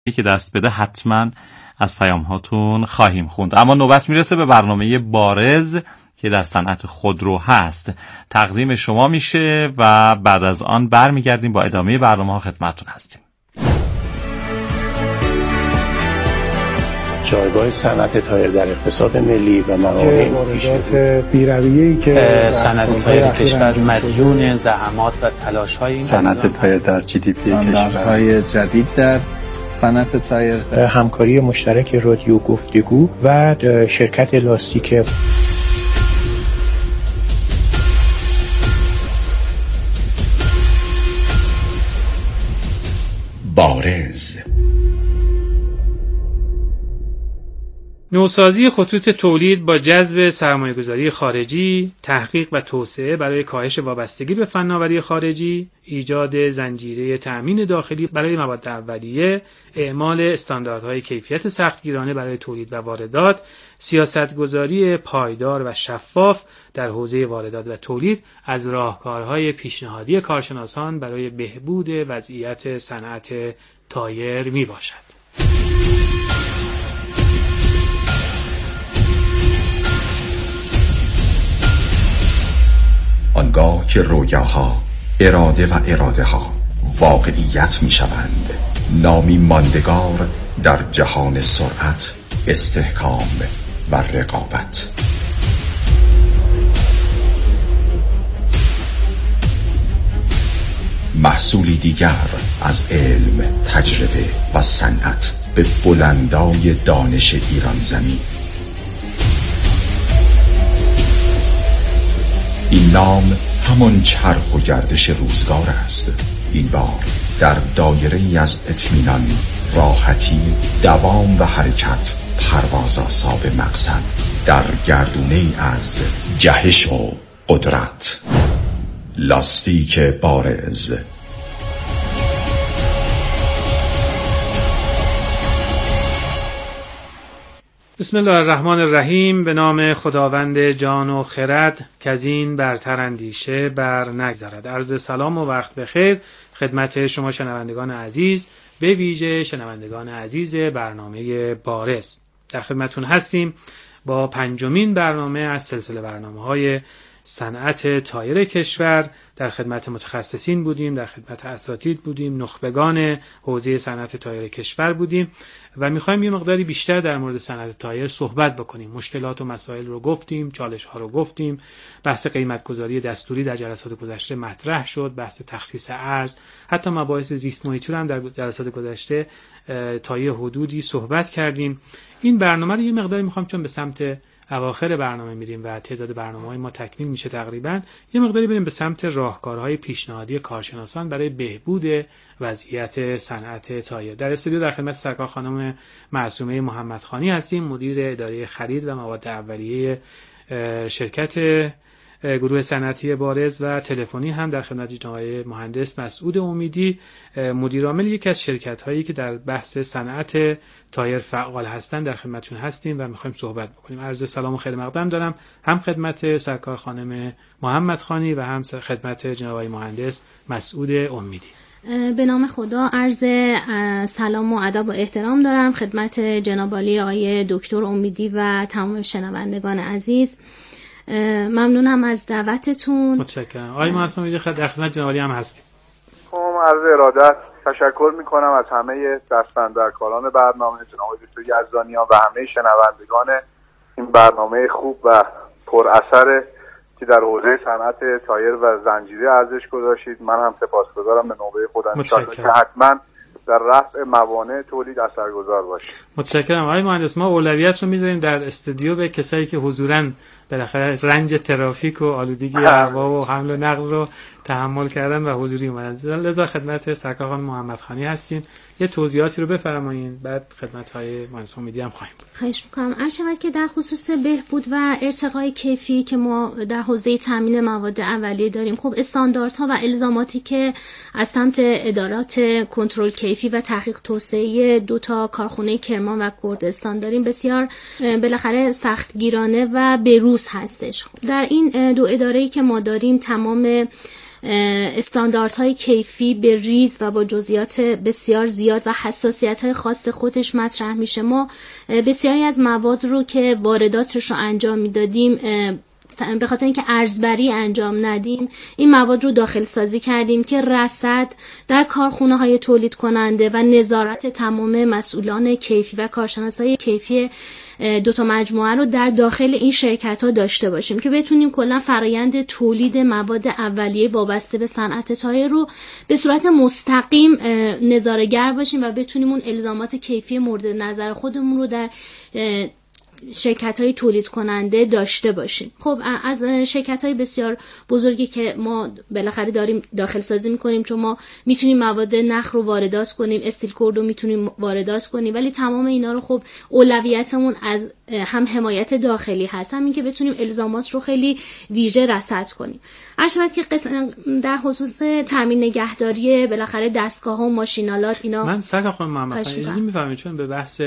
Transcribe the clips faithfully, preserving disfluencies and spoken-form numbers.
که دست بده حتما از پیام هاتون خواهیم خوند. اما نوبت میرسه به برنامه بارز که در صنعت خودرو هست. تقدیم شما میشه و بعد از آن برمیگردیم با ادامه برنامه ها خدمتتون هستیم. جایگاه صنعت تایر در اقتصاد ملی و موانع واردات بی‌رویه‌ای که صنعت تایر کشور مدیون زحمات و تلاش‌های صنعت تایر در جی دی پی کشورهای جدید در صنعت تایر، همکاری مشترک رادیو گفتگو و شرکت لاستیک. بارز نوسازی خطوط تولید با جذب سرمایه‌گذاری خارجی، تحقیق و توسعه برای کاهش وابستگی به فناوری خارجی، ایجاد زنجیره تأمین داخلی برای مواد اولیه، اعمال استانداردهای کیفیت سختگیرانه برای تولید و واردات، سیاستگذاری پایدار و شفاف در حوزه واردات و تولید از راهکارهای پیشنهادی کارشناسان برای بهبود وضعیت صنعت تایر میباشد. آنگاه که رویاها، اراده و اراده ها واقعیت می شوند، نامی ماندگار در جهان سرعت، استحکام و رقابت. محصولی دیگر از علم، تجربه و صنعت به بلندای دانش ایران زمین. این نام همان چرخ و گردش روزگار است. این بار در دایره ای از اطمینان، راحتی، دوام و حرکت، پرواز آسا به مقصد، در گردونه ای از جهش و قدرت. لاستیک بارز. بسم الله الرحمن الرحیم. به نام خداوند جان و خرد که از این برتر اندیشه بر نگذرد. عرض سلام و وقت بخیر خدمت شما شنوندگان عزیز، به ویژه شنوندگان عزیز برنامه بارز. در خدمتون هستیم با پنجمین برنامه از سلسله برنامه‌های صنعت تایر کشور. در خدمت متخصصین بودیم، در خدمت اساتید بودیم، نخبگان حوزه صنعت تایر کشور بودیم و میخوایم یه مقداری بیشتر در مورد صنعت تایر صحبت بکنیم. مشکلات و مسائل رو گفتیم، چالش ها رو گفتیم، بحث قیمت گذاری دستوری در جلسات گذشته مطرح شد، بحث تخصیص ارز، حتی مباحث زیست محیطی رو هم در جلسات گذشته تا یه حدودی صحبت کردیم. این برنامه رو یه مقداری میخوام، چون به سمت اواخر برنامه میریم و تعداد برنامه‌های ما تکمیل میشه تقریبا، یه مقداری بریم به سمت راهکارهای پیشنهادی کارشناسان برای بهبود وضعیت صنعت تایر. در استودیو در خدمت سرکار خانم معصومه محمدخانی هستیم، مدیر اداره خرید و مواد اولیه شرکت گروه صنعتی بارز، و تلفنی هم در خدمت جناب مهندس مسعود امیدی، مدیر عامل یکی از شرکت‌هایی که در بحث صنعت تایر فعال هستند، در خدمتتون هستیم و می‌خوایم صحبت بکنیم. عرض سلام و خیلی مقدم دارم هم خدمت سرکار خانم محمدخانی و هم خدمت جناب مهندس مسعود امیدی. به نام خدا عرض سلام و ادب و احترام دارم خدمت جناب عالی آقای دکتر امیدی و تمام شنوندگان عزیز. ممنونم از دعوتتون. متشکرم. آقای محسن میگه خدمت جناب عالی هم هستیم. خب عرض ارادت تشکر میکنم از همه دستاندرکاران برنامه، جناب دکتر یزدانیان و همه شنوندگان این برنامه خوب و پر اثر که در حوزه صنعت تایر و زنجیره ارزش گذاشتید. من هم سپاسگزارم به نوبه خودم، ان شاءالله که حتما در رفع موانع تولید اثرگذار باشه. متشکرم. آقای مهندس، ما اولویت رو میذاریم در استودیو به کسایی که حضوراً بالاخره رنج ترافیک و آلودگی هوا و حمل و نقل رو تحمل کردن و حضوری اومدن. لذا خدمت سرکار خانم محمدخانی هستیم، یه توضیحاتی رو بفرمایید، بعد خدمت های مهندس امیدی هم خواهیم بود. خواهش می‌کنم. عرض شود که در خصوص بهبود و ارتقای کیفی که ما در حوزه تامین مواد اولیه داریم، خب استانداردها و الزاماتی که از سمت ادارات کنترل کیفی و تحقیق توسعه دو تا کارخونه کرمان و کردستان داریم، بسیار بالاخره سختگیرانه و بروز هستش. در این دو اداره‌ای که ما داریم تمام استانداردهای کیفی به ریز و با جزئیات بسیار زیاد و حساسیت‌های خاص خودش مطرح میشه. ما بسیاری از مواد رو که وارداتش رو انجام میدادیم به خاطر اینکه ارزبری انجام ندیم این مواد رو داخل سازی کردیم که رصد در کارخونه های تولید کننده و نظارت تمام مسئولان کیفی و کارشناسای کیفی دو تا مجموعه رو در داخل این شرکت ها داشته باشیم که بتونیم کلا فرایند تولید مواد اولیه وابسته به صنعت تایر رو به صورت مستقیم نظاره‌گر باشیم و بتونیم اون الزامات کیفی مورد نظر خودمون رو در شرکت‌های تولید کننده داشته باشیم. خب از شرکت‌های بسیار بزرگی که ما بالاخره داریم داخل سازی می‌کنیم، چون ما میتونیم مواد نخ رو واردات کنیم، استیل کورد رو میتونیم واردات کنیم، ولی تمام اینا رو خب اولویتمون از هم حمایت داخلی هست، هم این که بتونیم الزامات رو خیلی ویژه رصد کنیم. عرشبت که در خصوص تامین نگهداری بالاخره دستگاه‌ها و ماشینالات اینا من سرکار خانم محمد اجازه می‌فرمایید چون به بحث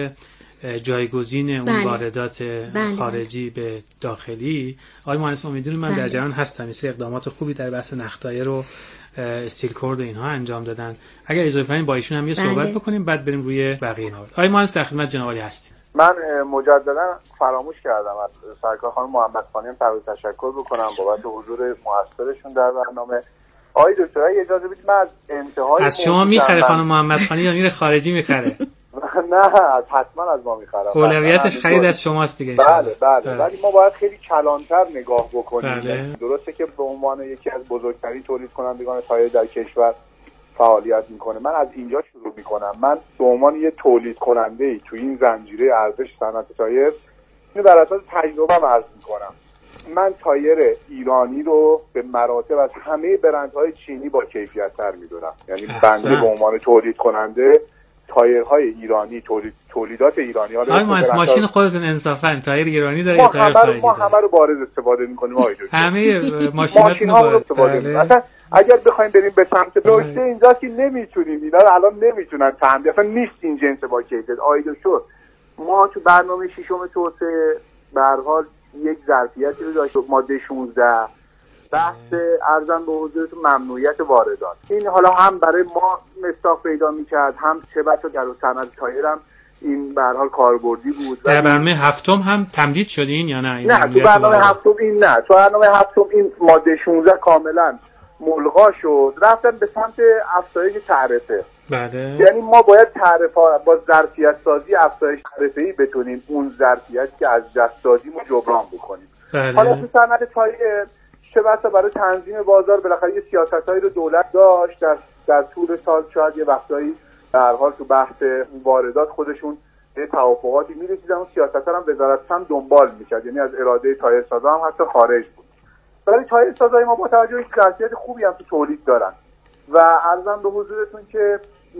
جایگزین اون بله. واردات بله. خارجی به داخلی آقای مهندس امیدوارم من بله. در جریان هستم. این اقدامات خوبی در بحث نختایر رو استیل کورد و اینها انجام دادن. اگر اجازه بدین با ایشون هم یه بله. صحبت بکنیم بعد بریم روی بقیه موارد. آقای مهندس در خدمت جناب عالی هستیم. من مجددا فراموش کردم از سرکار خانم محمد خانی هم تشکر بکنم بابت حضور موثرشون در برنامه. آقای دکتر اجازه بدید من از انتهای از شما میخره خانم محمد خانی یا میره خارجی میخره؟ نه حتما از ما میخرم. اولویتش خرید از شماست دیگه. بله بله ولی ما باید خیلی کلانتر نگاه بکنیم. بله. درسته که به عنوان یکی از بزرگترین تولید کنندگان تایر در کشور فعالیت میکنه. من از اینجا شروع میکنم. من به عنوان یه تولید کننده ای تو این زنجیره ارزش صنعت تایر اینو بر اساس تجربه‌ام عرض میکنم. من تایر ایرانی رو به مراتب از همه برندهای چینی با کیفیت‌تر میدونم. یعنی بنده به عنوان تولید کننده تایرهای ایرانی تولید تولیدات ایرانی ها آقای مهندس ماشین خودتون انصافا تایر ایرانی داره یا تایر خارجی ما همه رو وارد استفاده می‌کنیم آقای دکتر. همه ماشیناتون رو استفاده می‌کنیم. مثلا اگر بخوایم بریم به سمت نکته اینجا که نمیتونیم اینا رو الان نمیتونن تامین اصلا نیست این جنس با کیفیت. آقای دکتر ما تو برنامه ششم توسعه به هر حال یک ظرفیتی رو داشت ماده شانزده بحث ارزان به حضورتون ممنوعیت واردات. این حالا هم برای ما مصداق پیدا می‌کرد هم چه بسا در صنعت تایر هم این به هر حال کاربردی بود. در برنامه هفتم هم تمدید شدین یا نه؟ نه تو برنامه هفتم این نه تو برنامه هفتم این ماده شانزده کاملا ملغا شد رفتن به سمت افزایش تعرفه. بله. یعنی ما باید تعرفه با ظرفیت سازی افزایش تعرفه‌ای بتونیم اون ظرفیتی که از دست دادیم رو جبران بکنیم. بله. حالا تو صنعت تایر چه بسا برای تنظیم بازار بالاخره یه سیاستایی رو دولت داشت در در طول سال شاید یه وقتایی در حال تو بحث واردات خودشون یه توافقاتی می‌رسیدن اون سیاست‌ها هم وزارت هم دنبال می‌کرد یعنی از اراده تایرسازا هم حتی خارج بود. ولی تایرسازای ما با توجه به ظرفیت خوبی هم تو تولید دارن و عرضم به حضورتون که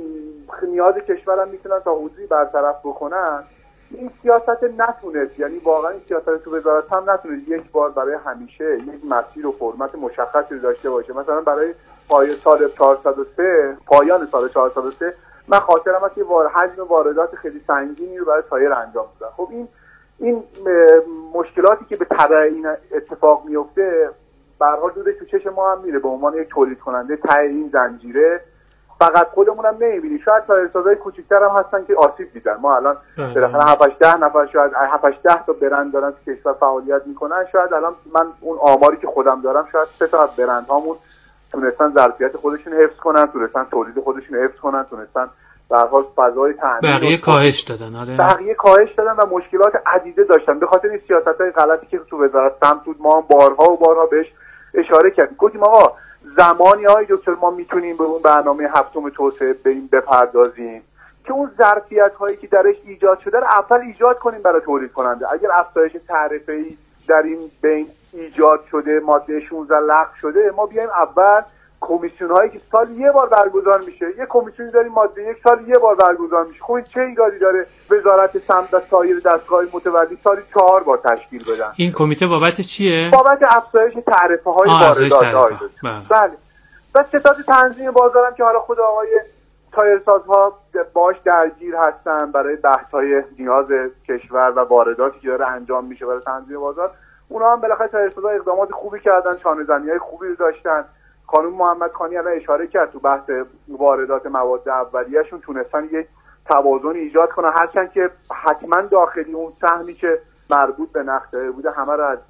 نیاز کشورم میتونن تا حدودی برطرف بکنن. این سیاست نتونست یعنی واقعا این سیاست تو وزارت هم نتونست یک بار برای همیشه یک مسیر و فرمت مشخصی داشته باشه. مثلا برای پای سال چهارصد و سه پایان سال چهارصد و سه من خاطرم هست که حجم واردات خیلی سنگینی رو برای تایر انجام دادن. خب این این مشکلاتی که به تبع این اتفاق میفته به هر حال دودش تو چشم ما هم میره به عنوان یک تولید کننده ته این زنجیره. فقط خودمون هم نمیبینیم شاید تایرسازای کوچیک‌تر هم هستن که آسیب دیدن. ما الان بالاخره هفت ده نفر شاید هفت ده تا برند دارن که کشور فعالیت میکنن. شاید الان من اون آماری که خودم دارم شاید سه تا از برندهامون تونستن ظرفیت خودشون حفظ کنن، تونستن تولید خودشون حفظ کنن، تونستن به هر حال فضای تامین بقیه کاهش دادن. آره بقیه کاهش دادن و مشکلات عدیده داشتن به خاطر این سیاست‌های غلطی که تو وزارت سمت بود. ما هم بارها و بارها بهش اشاره کردیم. گفتیم آقا زمانی های دکتر ما میتونیم به اون برنامه هفتم توسعه بریم بپردازیم که اون ظرفیت هایی که درش ایجاد شده رو اول ایجاد کنیم برای تولید کننده. اگر افزایش تعرفه‌ای در این بین ایجاد شده ماده شانزده لغو شده ما بیایم اول کمیسیون هایی که سال یه بار برگزار میشه یه کمیسیونی داریم ماده یک سال یه بار برگزار میشه. خب چه ایرادی داره وزارت سمت و سایر دستگاه متولی سالی چهار بار تشکیل بدن؟ این کمیته بابت چیه؟ بابت افزایش تعرفه های واردات. بله. و ستاد تنظیم بازارم که حالا خود آقای تایرسازها باش درگیر هستن برای بحث‌های نیاز کشور و وارداتی که داره انجام میشه برای تنظیم بازار. اونا هم بالاخره تایرسازها اقدامات خوبی کردن، چانه‌زنی‌های خوبی رو داشتن. خانم محمد خانی الان اشاره کرد تو بحث واردات مواد اولیه‌شون تونستن یک توازن ایجاد کنن، هرچند که حتما داخلی اون سهمی که مربوط به نقد بوده همه رو از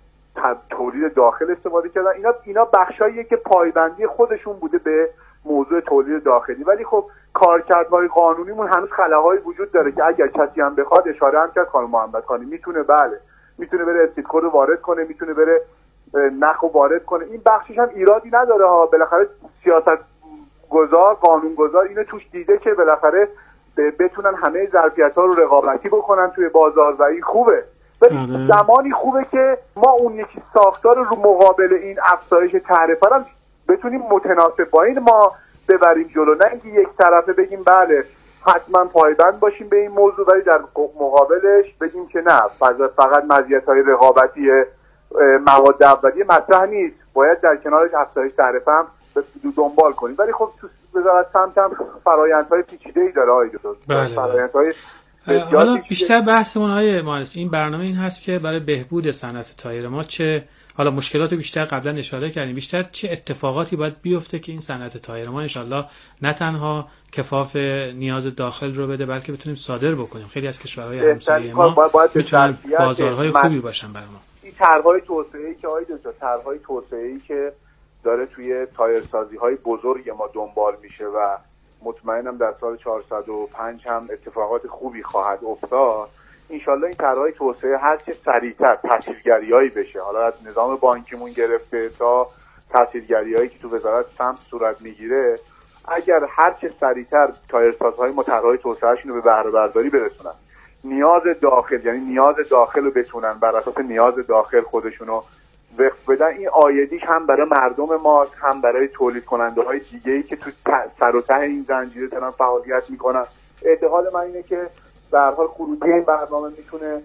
تولید داخل استفاده کردن. اینا اینا بخشاییه که پایبندی خودشون بوده به موضوع تولید داخلی، ولی خب کارکردهای قانونیمون هنوز خلاهایی وجود داره که اگر کسی هم بخواد، اشاره هم کرد خانم محمد خانی، میتونه بله میتونه بره استیکو رو وارد کنه، میتونه بره نخ رو وارد کنه. این بخشش هم ایرادی نداره ها، بالاخره سیاست گذار قانون گذار اینو توش دیده که بالاخره بتونن همه ظرفیت‌ها رو رقابتی بکنن توی بازار و این خوبه. ولی زمانی خوبه که ما اون یکی ساختار رو مقابل این افزایش تعرفه رو بتونیم متناسب با این ما ببریم جلو، نه اینکه یک طرفه بگیم بله حتما پایبند باشیم به این موضوع ولی در مقابلش بگیم که نه فقط مزیت‌های رقابتی مواد اولیه مطرح نیست، باید در کنارش افزایش تعرفه هم دنبال کنیم. ولی خب تو وزارت سمت هم فرآیندهای پیچیده‌ای داره آقای دکتر. بله فرآیندهای حالا بیشتر بحثمون های مهندس این برنامه این هست که برای بهبود صنعت تایر ما چه حالا مشکلات بیشتر قبلا اشاره کردیم، بیشتر چه اتفاقاتی باید بیفته که این صنعت تایر ما انشالله نه تنها کفاف نیاز داخل رو بده بلکه بتونیم صادر بکنیم. خیلی از کشورهای همسایه ما میتونن بازارهای خوبی باشن برای ما. این طرح‌های توسعه‌ای که آید دو طرح‌های توسعه‌ای که داره توی تایرسازی‌های بزرگ ما دنبال میشه و مطمئنم در سال چهارصد و پنج هم اتفاقات خوبی خواهد افتاد. انشالله این طرح‌های توسعه هر چه سریعتر تسهیلگری‌هایی بشه، حالا از نظام بانکیمون گرفته تا تسهیلگری‌هایی که تو وزارت سمت صورت میگیره، اگر هر چه سریعتر تایرسازهای ما طرح‌های توسعه‌شون رو به بهره برداری برسونن، نیاز داخل یعنی نیاز داخل رو بتونن بر اساس نیاز داخل خودشونو وقف بدن، این آیدیش هم برای مردم ما هم برای تولید کننده های دیگه‌ای که تو سر و ته این زنجیره دارن فعالیت میکنن. اعتقاد من اینه که به هر حال خروجی این برنامه میتونه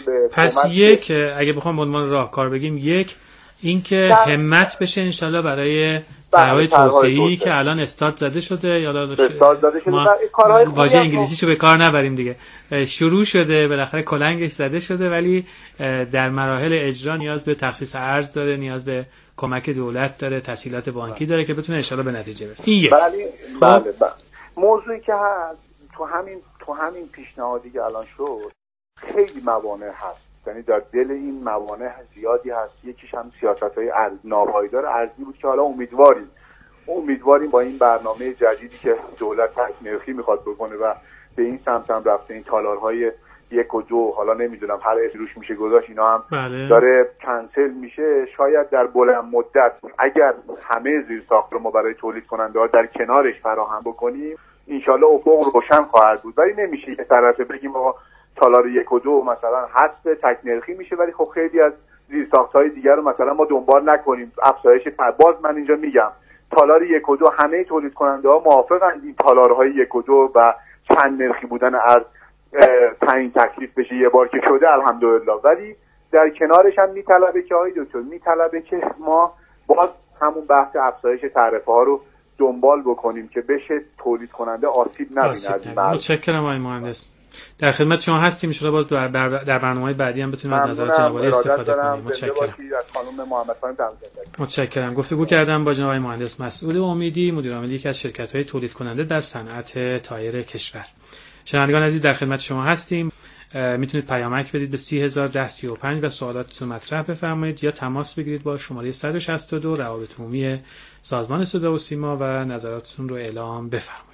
پس یک اگه بخوام به عنوان راهکار بگیم، یک اینکه همت بشه انشالله برای طرح‌های توسعه‌ای که الان استارت زده شده، یا استارت زده شده واژه انگلیسیشو به کار نبریم دیگه، شروع شده بالاخره کلنگش زده شده، ولی در مراحل اجرا نیاز به تخصیص ارز داره، نیاز به کمک دولت داره، تسهیلات بانکی داره که بتونه انشالله به نتیجه برسه. این یک. بله بله بله. موضوعی که هست تو همین تو همین پیشنهادی که الان شد خیلی موانع هست، یعنی در دل این موانع زیادی هست. یکیش هم سیاست‌های ناپایدار ارزی بود که حالا امیدواریم امیدواریم با این برنامه جدیدی که دولت تکنرخی میخواد بکنه و به این سمت هم رفته، این تالارهای یک و دو حالا نمیدونم هر اسمی روش میشه گذاشت، اینا هم بله. داره کنسل میشه. شاید در بلند مدت اگر همه زیرساخت رو ما برای تولید کننده ها در کنارش فراهم بکنیم انشالله افق روشن خواهد بود. ولی نمیشه یه طرفه بگیم آقا تالار یک و دو مثلا حذف تکنرخی میشه ولی خب خیلی از زیرساخت‌های دیگر رو مثلا ما دنبال نکنیم، افزایش باز من اینجا میگم تالار یک و دو همه تولید کننده ها موافقن این تالارهای یک و دو و چند نرخی بودن ارز تعیین تکلیف بشه، یه بار که شده الحمدلله، ولی در کنارش هم میطلبه که آقای دکتر میطلبه که ما باز همون بحث افزایش تعرفه ها رو دنبال بکنیم که بشه تولید کننده آسیب نبینه. متشکرم آقای مهندس، در خدمت شما هستیم. ان شاء الله باز در, بر... در برنامه‌های بعدی هم بتونیم از نظرات جناب عالی استفاده کنیم. متشکرم. خانم محمد خانم متشکرم. گفتگو کردم با جناب مهندس مسعود امیدی، مدیر عامل یکی از شرکت‌های تولید کننده در صنعت تایر کشور. شنوندگان عزیز در خدمت شما هستیم. میتونید پیامک بدید به سی هزار و ده سی و پنج و سوالاتتون مطرح بفرمایید یا تماس بگیرید با شماره صد و شصت و دو روابط عمومی سازمان صدا و سیما و نظراتتون رو اعلام بفرمایید.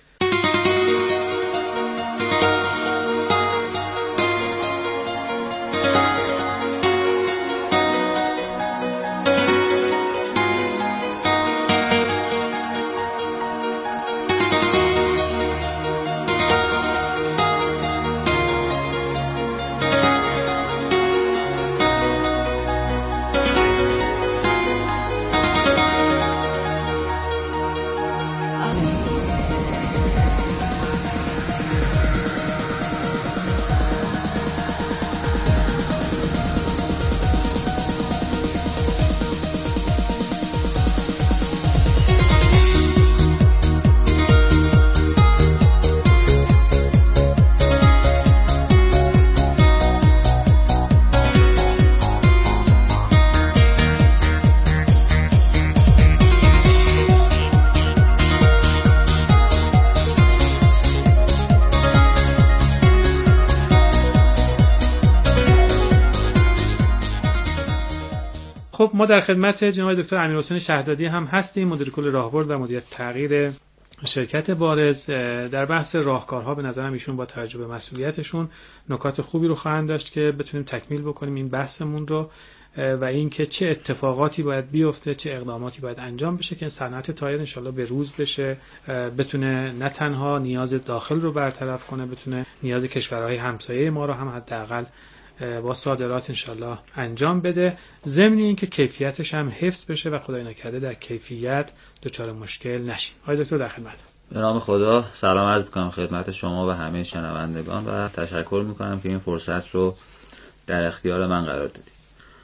خب ما در خدمت جناب دکتر امیرحسین شهدادی هم هستیم، مدیر کل راهبرد و مدیر تغییر شرکت بارز. در بحث راهکارها به نظرم ایشون با توجه به مسئولیتشون نکات خوبی رو خواهند داشت که بتونیم تکمیل بکنیم این بحثمون رو و اینکه چه اتفاقاتی باید بیفته، چه اقداماتی باید انجام بشه که صنعت تایر انشالله به روز بشه، بتونه نه تنها نیاز داخل رو برطرف کنه، بتونه نیاز کشورهای همسایه ما رو هم حداقل با صادرات انشالله انجام بده، ضمن اینکه کیفیتش هم حفظ بشه و خدای نکرده در کیفیت دچار مشکل نشیم. آقای دکتر در خدمت. به نام خدا سلام عرض می‌کنم خدمت شما و همه شنوندگان و تشکر می‌کنم که این فرصت رو در اختیار من قرار دادید.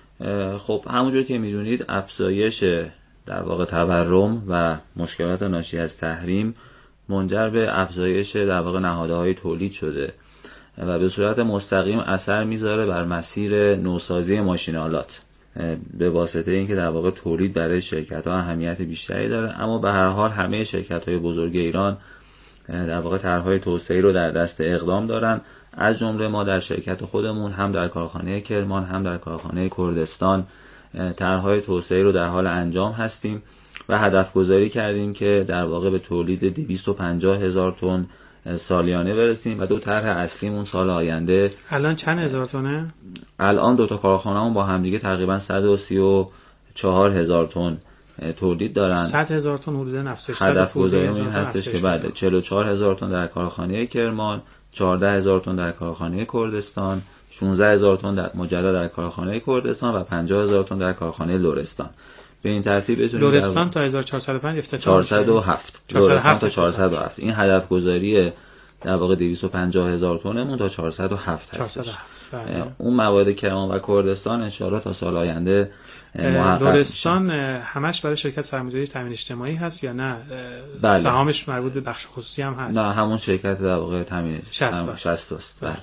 خب همونجوری که می‌دونید افزایش در واقع تورم و مشکلات ناشی از تحریم منجر به افزایش در واقع نهادهای تولید شده و به صورت مستقیم اثر میذاره بر مسیر نوسازی ماشین‌آلات به واسطه اینکه در واقع تولید برای شرکت‌ها اهمیت بیشتری داره. اما به هر حال همه شرکت‌های بزرگ ایران در واقع طرح‌های توسعه‌ای رو در دست اقدام دارن، از جمله ما در شرکت خودمون هم در کارخانه کرمان هم در کارخانه کردستان طرح‌های توسعه‌ای رو در حال انجام هستیم و هدف گذاری کردیم که در واقع به تولید دویست و پنجاه هزار تن سالیانه برسیم و دو طرح اصلیمون سال آینده. الان چند هزار تنه؟ الان دو تا کارخانه‌مون با همدیگه تقریبا صد و سی و چهار هزار تن تولید دارن. صد هزار تن حدود نفسش. هدف گذاریمون این هستش که بعد چهل و چهار هزار تن در کارخانه کرمان، چهارده هزار تن در کارخانه کردستان، شانزده هزار تن در مجدد در کارخانه کردستان و پنجاه هزار تن در کارخانه لرستان. به این ترتیب بتونیم لرستان تا هزار و چهارصد و پنج افتتاح چهارصد و هفت لرستان تا چهارصد و هفت. این هدف گذاری در واقع دویست و پنجاه هزار تنمون تا چهارصد و هفت هست. اون مواد کرمان و کردستان ان شاءالله تا سال آینده محقق لرستان میشه. همش برای شرکت سرمایه‌داری تامین اجتماعی هست یا نه؟ بله. سهامش مربوط به بخش خصوصی هم هست؟ نه همون شرکت در واقع تامین شصت است. بله.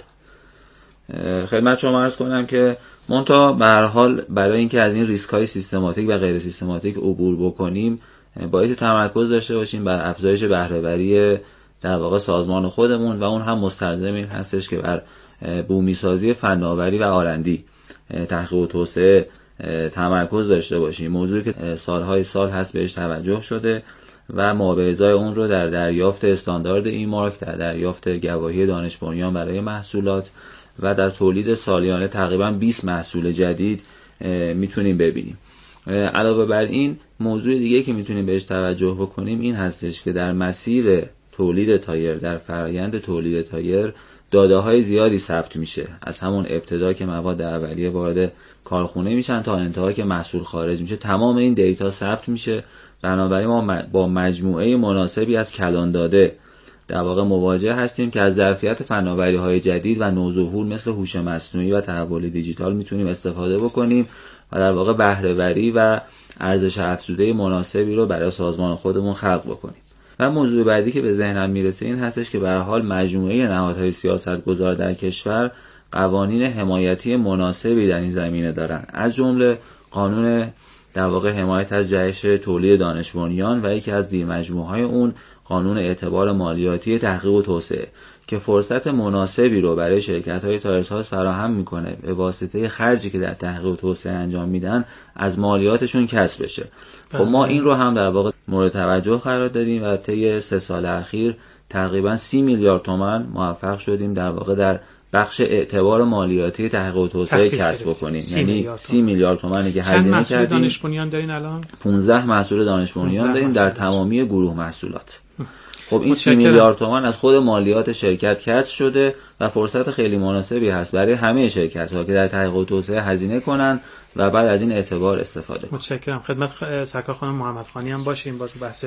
خدمت شما عرض کنم که منتها به هر حال برای اینکه از این ریسک‌های سیستماتیک و غیر سیستماتیک عبور بکنیم باید تمرکز داشته باشیم بر افزایش بهره‌وری در واقع سازمان خودمون و اون هم مستلزم این هستش که بر بومی‌سازی فناوری و آرندی تحقیق و توسعه تمرکز داشته باشیم، موضوعی که سالهای سال هست بهش توجه شده و ما به ازای اون رو در دریافت استاندارد ای مارک، در دریافت گواهی دانش بنیان برای محصولات و در تولید سالیانه تقریبا بیست محصول جدید میتونیم ببینیم. علاوه بر این موضوع دیگه که میتونیم بهش توجه بکنیم این هستش که در مسیر تولید تایر، در فرآیند تولید تایر داده‌های زیادی ثبت میشه، از همون ابتدا که مواد اولیه وارد کارخونه میشن تا انتها که محصول خارج میشه تمام این دیتا ثبت میشه. بنابراین ما با مجموعه مناسبی از کلان داده در واقع مواجه هستیم که از ظرفیت فناوری‌های جدید و نوظهور مثل هوش مصنوعی و تحول دیجیتال میتونیم استفاده بکنیم و در واقع بهره‌وری و ارزش افزوده مناسبی رو برای سازمان خودمون خلق بکنیم. و موضوع بعدی که به ذهنم میرسه این هستش که به هر حال مجموعه نهادهای سیاستگزار در کشور قوانین حمایتی مناسبی در این زمینه دارن، از جمله قانون در واقع حمایت از جهش تولید دانش بنیان و یکی از زیرمجموعه‌های اون قانون اعتبار مالیاتی تحقیق و توسعه که فرصت مناسبی رو برای شرکت‌های تایرساز فراهم میکنه به واسطه خرجی که در تحقیق و توسعه انجام میدن از مالیاتشون کسب بشه. خب ما این رو هم در واقع مورد توجه قرار دادیم و طی سه سال اخیر تقریبا سی میلیارد تومان موفق شدیم در واقع در بخش اعتبار مالیاتی تحقیق و توسعه کسب بکنیم. یعنی سی میلیارد تومانی که هزینه کردیم. چند محصول دانش بنیان دارین الان؟ پانزده محصول دانش بنیان داریم در تمامی گروه محصولات. خب این سی میلیارد تومان از خود مالیات شرکت کسب شده و فرصت خیلی مناسبی هست برای همه شرکت‌ها که در تحقیق و توسعه هزینه کنن و بعد از این اعتبار استفاده کنن. متشکرم. خدمت سرکار خانم محمد خانی هم باشیم باز بحث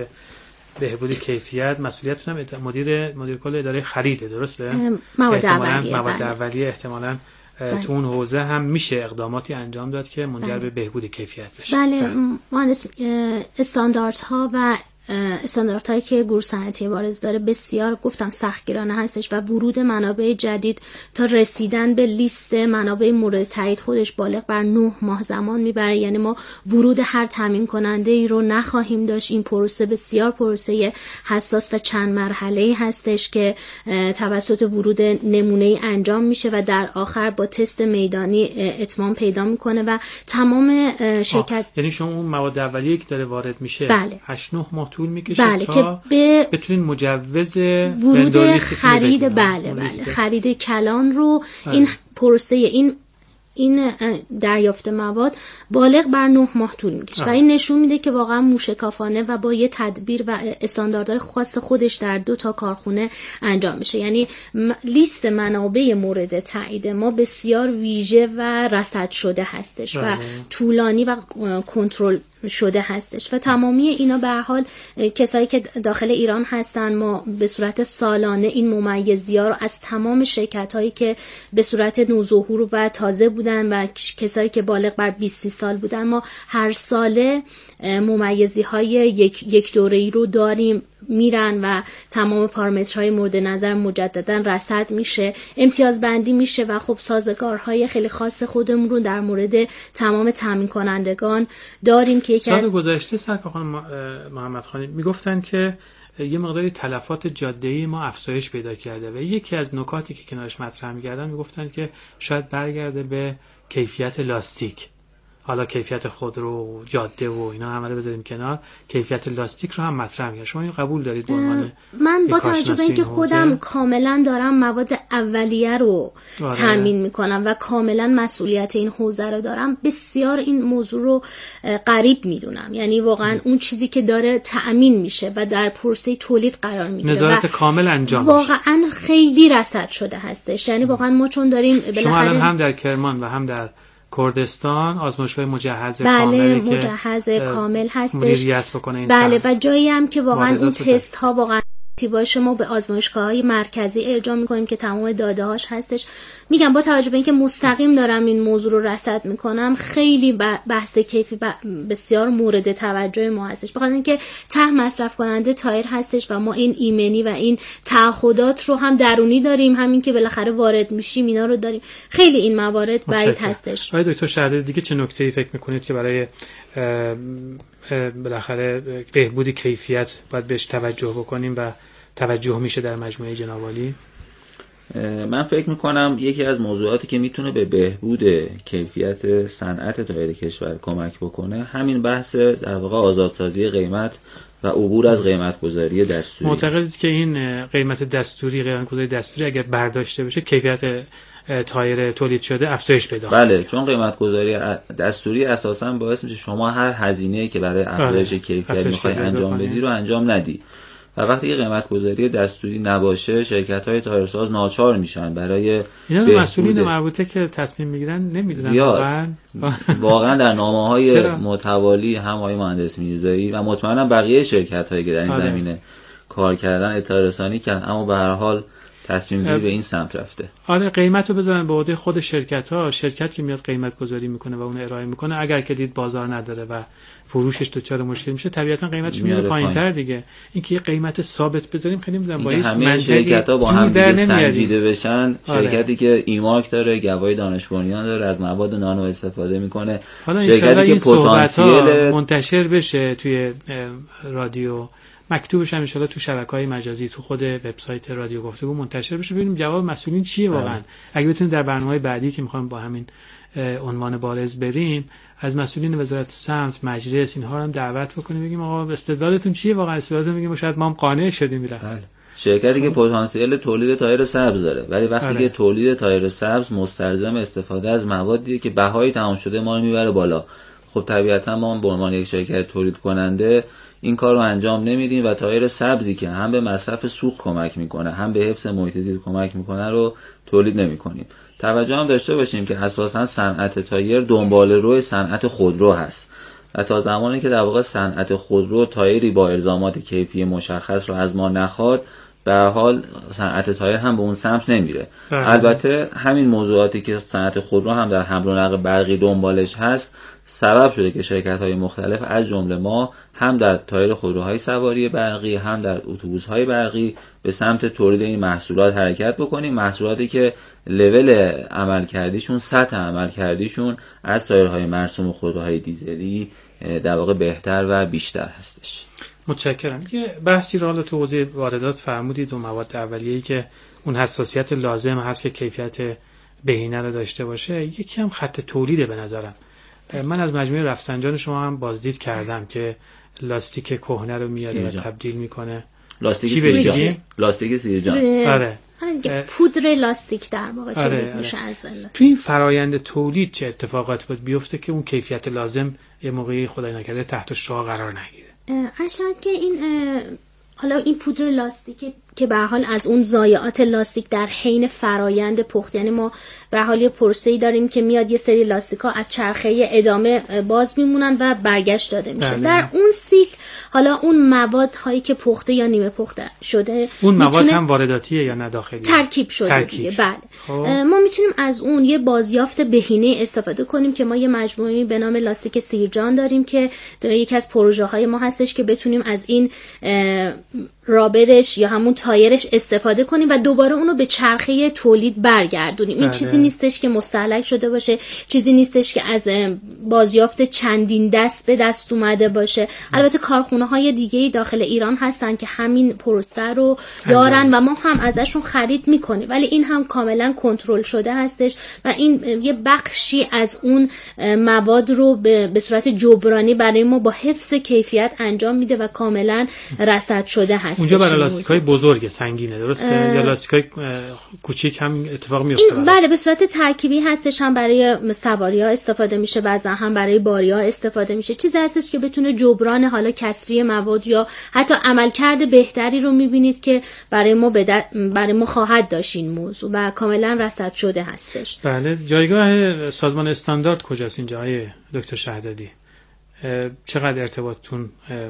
بهبود کیفیت. مسئولیتتون هم مدیر مدیر کل اداره خریده، درسته؟ مواد اولیه. مواد اولیه احتمالاً تو اون حوزه هم میشه اقداماتی انجام داد که منجر به بهبود کیفیت بشه. بله، ما استانداردها و استانداردهایی که گروه صنعتی بارز داره بسیار گفتم سختگیرانه هستش و ورود منابع جدید تا رسیدن به لیست منابع مورد تایید خودش بالغ بر نه ماه زمان میبره. یعنی ما ورود هر تامین کننده ای رو نخواهیم داشت. این پروسه بسیار پروسه حساس و چند مرحله‌ای هستش که توسط ورود نمونه‌ای انجام میشه و در آخر با تست میدانی اتمام پیدا میکنه و تمام شرکت. یعنی شما اون مواد اولیه که داره وارد میشه بله. هشت نه ماه طول میکشه بله. تا که به بتونین مجوز ورود خرید بله بله خرید کلان رو بله. این پروسه این این دریافت مواد بالغ بر نه ماه طول میکشه و این نشون میده که واقعا موشکافانه و با یه تدبیر و استانداردهای خاص خودش در دو تا کارخونه انجام میشه. یعنی لیست منابع مورد تایید ما بسیار ویژه و رصد شده هستش و طولانی و کنترل شده هستش و تمامی اینا به هر حال کسایی که داخل ایران هستن ما به صورت سالانه این ممیزی‌ها رو از تمام شرکت‌هایی که به صورت نوظهور و تازه بودن و کسایی که بالغ بر بیست سال بودن ما هر ساله ممیزی‌های یک یک دوره‌ای رو داریم میرن و تمام پارامترهای مورد نظر مجددا رصد میشه، امتیاز بندی میشه و خب سازگارهای خیلی خاص خودمون رو در مورد تمام تامین کنندگان داریم که یکی از سال گذشته سرکار خانم محمد خانی میگفتن که یه مقداری تلفات جاده‌ای ما افزایش پیدا کرده و یکی از نکاتی که کنارش مطرح می‌کردن میگفتن که شاید برگرده به کیفیت لاستیک. حالا کیفیت خودرو، جاده و اینا همه رو بذاریم کنار، کیفیت لاستیک رو هم مطرح می‌کنه. شما این قبول دارید به عنوان من با توجه به اینکه خودم کاملا دارم مواد اولیه رو آره. تامین میکنم و کاملا مسئولیت این حوزه رو دارم، بسیار این موضوع رو غریب میدونم. یعنی واقعا م. اون چیزی که داره تأمین میشه و در پروسه تولید قرار میگیره نظارت کامل انجام واقعا میشه. خیلی رصد شده هستش. یعنی واقعا ما چون داریم بالاخره شما الان هم در کرمان و هم در کردستان آزمایشگاه مجهز بله کاملی که مجهز کامل هستش مدیریت بکنه این بله سن. و جایی هم که واقعا اون تست ها واقعا باشه ما به آزمایشگاه‌های مرکزی ارجاع می‌کنیم که تمام داده‌هاش هستش. میگم با توجه به اینکه مستقیم دارم این موضوع رو رصد می‌کنم خیلی بحث کیفی بسیار مورد توجه ما هستش، بخاطر اینکه ته مصرف کننده تایر هستش و ما این ایمنی و این تعهدات رو هم درونی داریم، همین که بالاخره وارد میشیم اینا رو داریم. خیلی این موارد بعید هستش. آقای دکتر شهرداری دیگه چه نکته‌ای فکر می‌کنید که برای بالاخره بهبود کیفیت باید بهش توجه بکنیم و توجه میشه در مجموعه جناب عالی؟ من فکر میکنم یکی از موضوعاتی که میتونه به بهبود کیفیت صنعت تایر کشور کمک بکنه همین بحث در واقع آزادسازی قیمت و عبور از قیمت گذاری دستوری. معتقدید که این قیمت دستوری قیمت گذاری دستوری اگر برداشته بشه کیفیت تایر تولید شده افزایش پیدا کنه؟ بله، چون قیمت گذاری دستوری اساساً باعث میشه شما هر هزینه‌ای که برای افزایش کیفیت میخوای انجام بدی رو انجام ندی و وقتی که قیمت گذاری دستوری نباشه شرکت‌های تایرساز ناچار میشن برای اینا رو مسئولین مربوطه که تصمیم میگیرن نمیدونن واقعا واقعا در نامه‌های متوالی هم آقای مهندس میرزایی و مطمئنم بقیه شرکت‌هایی که در این آره. زمینه کار کردن اطلاع رسانی کردن، اما به هر حال تصمیم گیری به این سمت رفته. آره قیمت رو بذارن به عهده خود شرکت‌ها. شرکت که میاد قیمت گذاری میکنه و اون ارائه میکنه اگر که دید بازار نداره و فروشش دچار مشکل میشه طبیعتا قیمتش میاد پایین‌تر دیگه. اینکه یه قیمت ثابت بذاریم خیلی میدونم با این همه شرکت‌ها با هم دیگه سنجیده بشن. آره. شرکتی که ایمارک داره، گواهی دانش بنیان داره، از مواد نانو استفاده میکنه، شرکتی که پتانسیل منتشر بشه توی رادیو، مکتوبش هم ان شاءالله تو شبکه‌های مجازی تو خود وبسایت رادیو گفتگو منتشر بشه، ببینیم جواب مسئولین چیه واقعا. اگه بتونیم در برنامه‌های بعدی که می‌خوایم با همین عنوان بارز بریم از مسئولین وزارت سمت، مجلس اینها رو هم دعوت بکنیم، بگیم آقا استعدادتون چیه واقعا، استعدادتون بگیم شاید ما هم قانع شدیم میره. شرکتی که پتانسیل تولید تایر سبز داره ولی وقتی آره. که تولید تایر سبز مستلزم استفاده از موادیه که بهای تمام شده ما رو میبره بالا، خب طبیعتا ما به عنوان یک شرکت تولید کننده این کار رو انجام نمیدیم و تایر سبزی که هم به مصرف سوخت کمک میکنه هم به حفظ محیط زیست کمک میکنه رو تولید نمیکنیم. توجه هم داشته باشیم که اساسا صنعت تایر دنبال روی صنعت خودرو هست و تا زمانی که در واقع صنعت خودرو تایری با الزامات کیفی مشخص رو از ما نخواد به هر حال صنعت تایر هم به اون سمت نمیره. البته همین موضوعاتی که صنعت خودرو هم در حمل و نقل برقی دنبالش هست سبب شده که شرکت‌های مختلف از جمله ما هم در تایر خودروهای سواری برقی هم در اتوبوس‌های برقی به سمت تولید این محصولات حرکت بکنیم، محصولاتی که لول عملکردیشون، سطح عملکردیشون از تایرهای مرسوم خودروهای دیزلی در واقع بهتر و بیشتر هستش. متشکرم. یه بحثی رو حالا تو حوزه واردات فرمودید و مواد اولیه‌ای که اون حساسیت لازم هست که کیفیت بهینه رو داشته باشه، یکی هم خط تولیده به نظرم. من از مجموعه رفسنجان شما هم بازدید کردم که لاستیک کهنه رو میاره و تبدیل میکنه. لاستیک سیرجان. لاستیک سیرجان. آره. آره پودر لاستیک در واقع تولید آره. میشه از تو این فرایند تولید چه اتفاقات باید بیفته که اون کیفیت لازم یه موقعی خدای نکرده تحت شعاع قرار نگیره؟ اشد که این حالا این پودر لاستیکی که به حال از اون ضایعات لاستیک در حین فرایند پخت، یعنی ما به حال یه پروسه‌ای داریم که میاد یه سری لاستیک‌ها از چرخه ادامه باز میمونن و برگشت داده میشه. بله. در اون سیکل حالا اون مواد هایی که پخته یا نیمه پخته شده، اون مواد هم وارداتیه یا نه داخلی؟ ترکیب شده ترکیب دیگه. شده. بله. خوب. ما میتونیم از اون یه بازیافت بهینه استفاده کنیم که ما یه مجموعه‌ای به نام لاستیک سیرجان داریم که یکی از پروژه های ما هستش که بتونیم از این رابرش یا همون تایرش استفاده کنیم و دوباره اونو به چرخه تولید برگردونیم. این چیزی نیستش که مستهلک شده باشه، چیزی نیستش که از بازیافت چندین دست به دست اومده باشه. البته کارخونه های دیگه‌ای داخل ایران هستن که همین پروسه رو دارن و ما هم ازشون خرید میکنیم، ولی این هم کاملا کنترل شده هستش و این یه بخشی از اون مواد رو به صورت جبرانی برای ما با حفظ کیفیت انجام میده و کاملا رصد شده هست. اونجا برای لاستیکای بزرگ سنگینه درسته یا لاستیکای کوچیک هم اتفاق میفته؟ این بله به صورت ترکیبی هستش، هم برای سواری ها استفاده میشه، بعضا هم برای باری ها استفاده میشه. چیزی هستش که بتونه جبران حالا کسری مواد یا حتی عملکرد بهتری رو میبینید که برای ما بد... برای ما خواهد داشت این موضوع و کاملا رصد شده هستش. بله. جایگاه سازمان استاندارد کجاست اینجا های دکتر شهدادی؟ چقدر ارتباطتون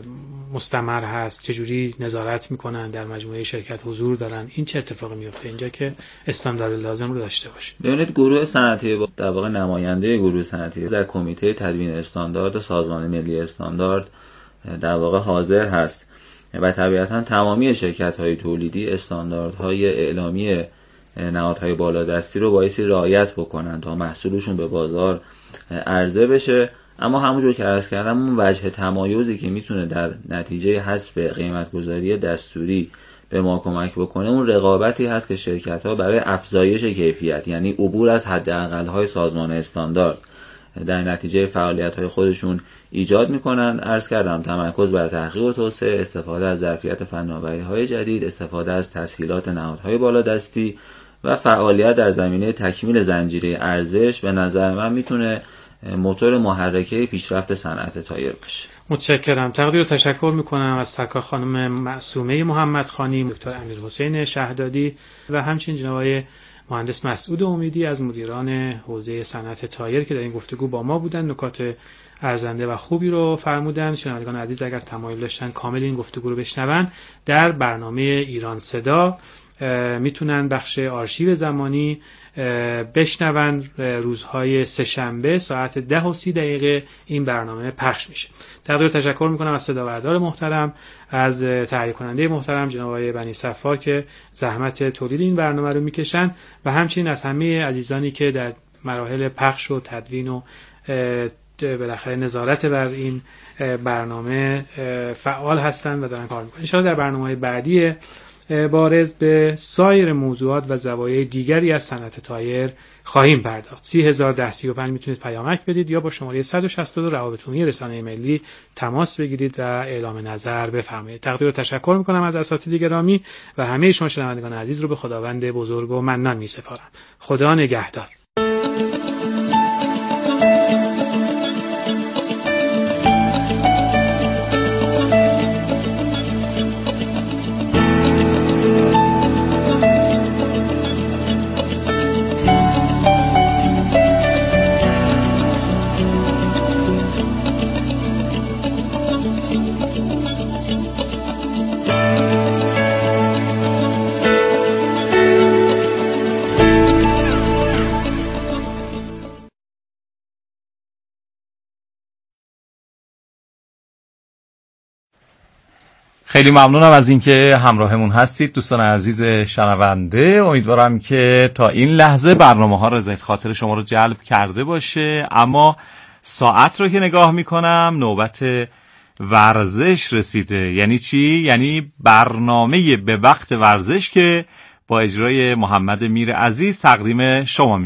مستمر هست؟ چجوری نظارت میکنن؟ در مجموعه شرکت حضور دارن؟ این چه اتفاقی میفته اینجا که استاندارد لازم رو داشته باشه؟ ببینید گروه صنعتی در واقع نماینده گروه صنعتی در کمیته تدوین استاندارد سازمان ملی استاندارد در واقع حاضر هست و طبیعتا تمامی شرکت‌های تولیدی استانداردهای اعلامی نهادهای بالادستی رو بایستی رعایت بکنن تا محصولشون به بازار عرضه بشه. اما همونجور که عرض کردم اون وجه تمایزی که میتونه در نتیجه حذف قیمتگذاری دستوری به ما کمک بکنه اون رقابتی هست که شرکت‌ها برای افزایش کیفیت، یعنی عبور از حداقل‌های سازمان استاندارد، در نتیجه فعالیت‌های خودشون ایجاد میکنن. عرض کردم تمرکز بر تحقیق و توسعه، استفاده از ظرفیت فناوری‌های جدید، استفاده از تسهیلات نهادهای بالادستی و فعالیت در زمینه تکمیل زنجیره ارزش به نظر من میتونه موتور محرکه پیشرفت صنعت تایر باشه. متشکرم. تقدیر و تشکر میکنم از سرکار خانم معصومه محمدخانی، دکتر امیرحسین شهدادی و همچنین جناب آقای مهندس مسعود امیدی از مدیران حوزه صنعت تایر که در این گفتگو با ما بودن. نکات ارزنده و خوبی رو فرمودن. شنوندگان عزیز اگر تمایل داشتن کامل این گفتگو رو بشنون، در برنامه ایران صدا میتونن بخش آرشیو زمانی بشنون. روزهای سه‌شنبه ساعت ده و سی دقیقه این برنامه پخش میشه. تقدیر تشکر میکنم از صداوردار محترم، از تهیه کننده محترم جناب آقای بنی صفا که زحمت تولید این برنامه رو میکشن و همچنین از همه عزیزانی که در مراحل پخش و تدوین و بالاخره نظارت بر این برنامه فعال هستند و دارن کار میکنن. ان شاءالله در برنامه‌های بعدی بارز به سایر موضوعات و زوایای دیگری از صنعت تایر خواهیم پرداخت. سی هزار ده سی و پنج میتونید پیامک بدید یا با شماره صد و شصت و دو روابط عمومی رسانه ملی تماس بگیرید و اعلام نظر بفرمایید. تقدیر و تشکر میکنم از اساتید گرامی و همه شما شنوندگان عزیز رو به خداوند بزرگ و منان میسپارم. خدا نگهدار. خیلی ممنونم از اینکه همراهمون هستید دوستان عزیز شنونده. امیدوارم که تا این لحظه برنامه ها رضایت خاطر شما رو جلب کرده باشه. اما ساعت رو که نگاه میکنم نوبت ورزش رسیده. یعنی چی؟ یعنی برنامه به وقت ورزش که با اجرای محمد میر عزیز تقدیم شما میشه.